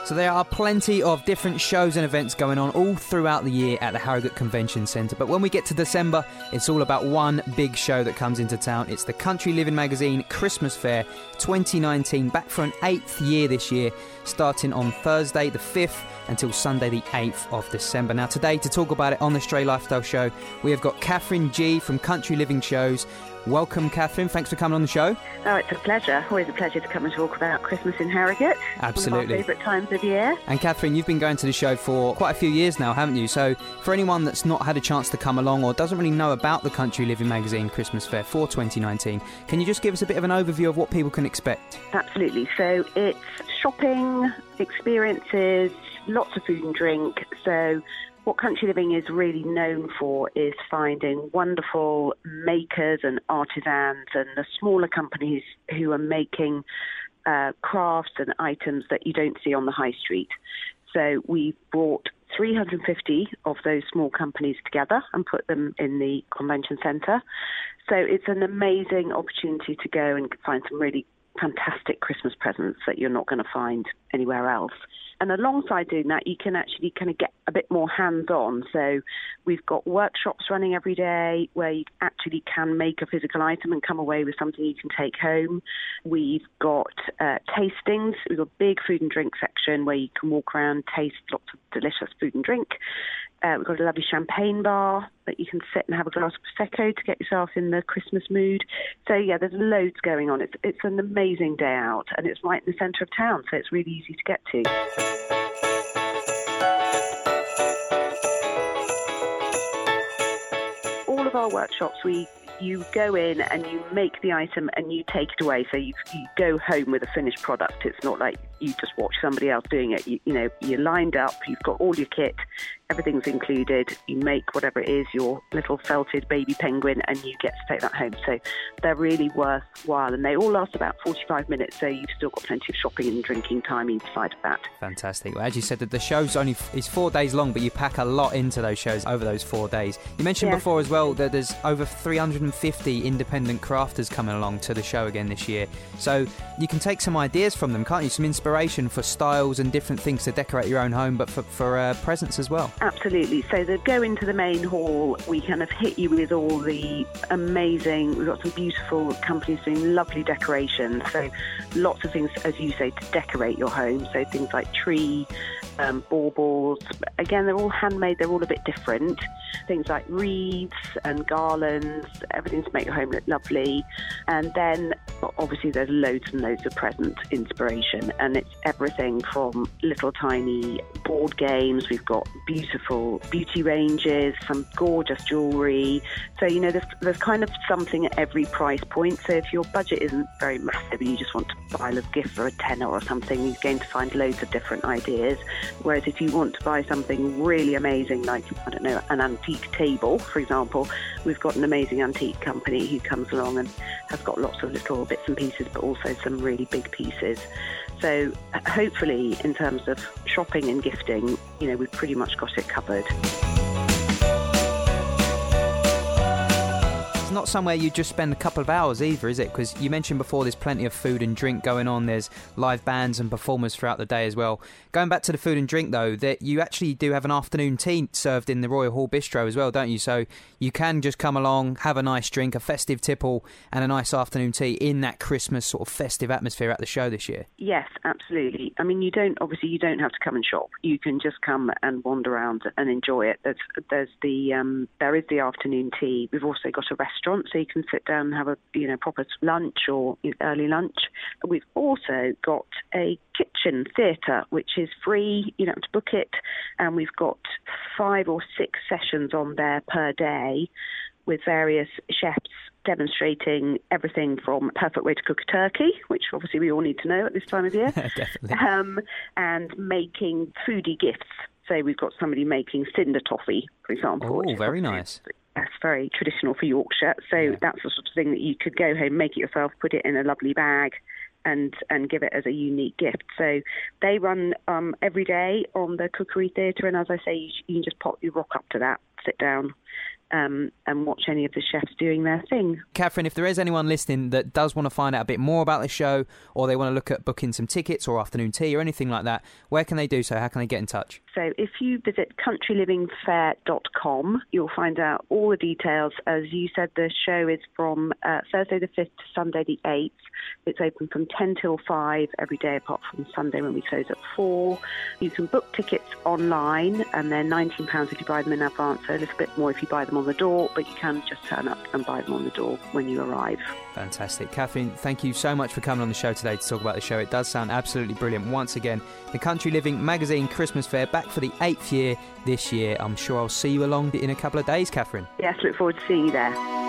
So there are plenty of different shows and events going on all throughout the year at the Harrogate Convention Centre. But when we get to December, it's all about one big show that comes into town. It's the Country Living Magazine Christmas Fair 2019, back for an 8th year this year, starting on Thursday the 5th until Sunday the 8th of December. Now today, to talk about it on the Stray Lifestyle Show, we have got Catherine G from Country Living Shows. Welcome, Catherine. Thanks for coming on the show. Oh, it's a pleasure. Always a pleasure to come and talk about Christmas in Harrogate. Absolutely. One of our favourite times of year. And Catherine, you've been going to the show for quite a few years now, haven't you? So for anyone that's not had a chance to come along or doesn't really know about the Country Living Magazine Christmas Fair for 2019, can you just give us a bit of an overview of what people can expect? Absolutely. So it's shopping, experiences, lots of food and drink. So what Country Living is really known for is finding wonderful makers and artisans and the smaller companies who are making crafts and items that you don't see on the high street. So we've brought 350 of those small companies together and put them in the convention centre. So it's an amazing opportunity to go and find some really fantastic Christmas presents that you're not going to find anywhere else. And alongside doing that, you can actually kind of get a bit more hands-on. So we've got workshops running every day where you actually can make a physical item and come away with something you can take home. We've got tastings. We've got a big food and drink section where you can walk around, taste lots of delicious food and drink. We've got a lovely champagne bar that you can sit and have a glass of Prosecco to get yourself in the Christmas mood. So, yeah, there's loads going on. It's an amazing day out, and it's right in the centre of town, so it's really easy to get to. All of our workshops, you go in and you make the item and you take it away. So you go home with a finished product. It's not like you just watch somebody else doing it. You're lined up, you've got all your kit, everything's included. You make whatever it is, your little felted baby penguin, and you get to take that home. So they're really worthwhile, and they all last about 45 minutes. So you've still got plenty of shopping and drinking time either side of that. Fantastic. Well, as you said, that the show's is 4 days long, but you pack a lot into those shows over those 4 days. You mentioned before as well that there's over 350 independent crafters coming along to the show again this year. So you can take some ideas from them, can't you? Some inspiration for styles and different things to decorate your own home, but for presents as well. Absolutely. So to go into the main hall, we kind of hit you with all the amazing, we've got some beautiful companies doing lovely decorations. So lots of things, as you say, to decorate your home. So things like tree, baubles. Again, they're all handmade. They're all a bit different. Things like wreaths and garlands, everything to make your home look lovely. And then obviously there's loads and loads of present inspiration, and it's everything from little tiny board games. We've got beautiful beauty ranges, some gorgeous jewellery. So, there's kind of something at every price point. So if your budget isn't very massive and you just want to buy a gift for a tenner or something, you're going to find loads of different ideas. Whereas if you want to buy something really amazing, like, I don't know, an antique table, for example, we've got an amazing antique company who comes along and has got lots of little bits and pieces, but also some really big pieces. So hopefully, in terms of shopping and gifting, we've pretty much got it covered. It's not somewhere you just spend a couple of hours either, is it? Because you mentioned before there's plenty of food and drink going on. There's live bands and performers throughout the day as well. Going back to the food and drink, though, that you actually do have an afternoon tea served in the Royal Hall Bistro as well, don't you? So you can just come along, have a nice drink, a festive tipple, and a nice afternoon tea in that Christmas sort of festive atmosphere at the show this year. Yes, absolutely. I mean, you don't have to come and shop. You can just come and wander around and enjoy it. There is the afternoon tea. We've also got a restaurant, so you can sit down and have a proper lunch or early lunch. We've also got a kitchen theatre, which is free. You don't have to book it, and we've got 5 or 6 sessions on there per day with various chefs demonstrating everything from perfect way to cook a turkey, which obviously we all need to know at this time of year, Definitely. And making foodie gifts. So we've got somebody making cinder toffee, for example. Oh, very nice. That's very traditional for Yorkshire. So that's the sort of thing that you could go home, make it yourself, put it in a lovely bag, and give it as a unique gift. So they run every day on the Cookery Theatre, and as I say, you can just rock up to that, sit down, and watch any of the chefs doing their thing. Catherine, if there is anyone listening that does want to find out a bit more about the show, or they want to look at booking some tickets or afternoon tea or anything like that, where can they do so? How can they get in touch? So if you visit countrylivingfair.com, you'll find out all the details. As you said, the show is from Thursday the 5th to Sunday the 8th. It's open from 10 till 5 every day, apart from Sunday when we close at 4. You can book tickets online, and they're £19 if you buy them in advance, so a little bit more if you buy them on the door, but you can just turn up and buy them on the door when you arrive. Fantastic. Catherine, thank you so much for coming on the show today to talk about the show. It does sound absolutely brilliant. Once again, the Country Living Magazine Christmas Fair, back for the 8th year this year. I'm sure I'll see you along in a couple of days, Catherine. Yes, look forward to seeing you there.